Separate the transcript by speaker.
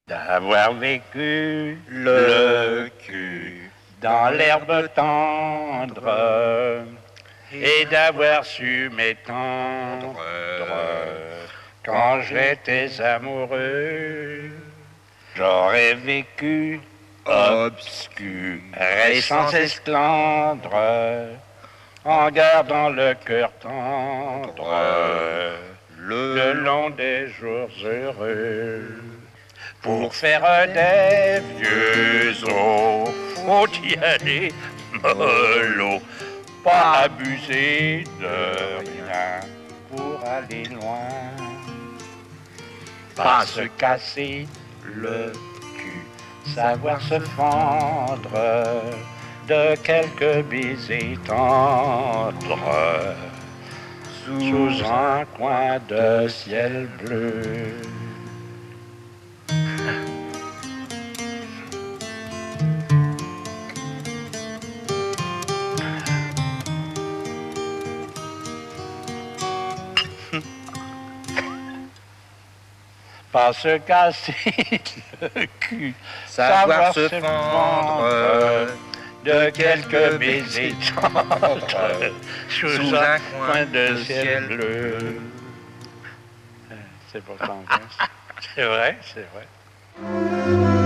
Speaker 1: D'avoir vécu
Speaker 2: le cul
Speaker 1: dans l'herbe tendre et d'avoir su m'étendre quand j'étais amoureux. J'aurais vécu obscur et sans esclandre en gardant le cœur tendre le long des jours heureux. Pour faire des vieux os, faut y aller mollo, pas abuser de rien pour aller loin. Pas se casser le cul, savoir se fendre de quelques baisers tendres sous un coin de ciel bleu. Pas se casser le cul,
Speaker 2: savoir se fendre
Speaker 1: de quelques baisers tendres sous un coin de ciel bleu. C'est pourtant bien. C'est vrai, c'est vrai.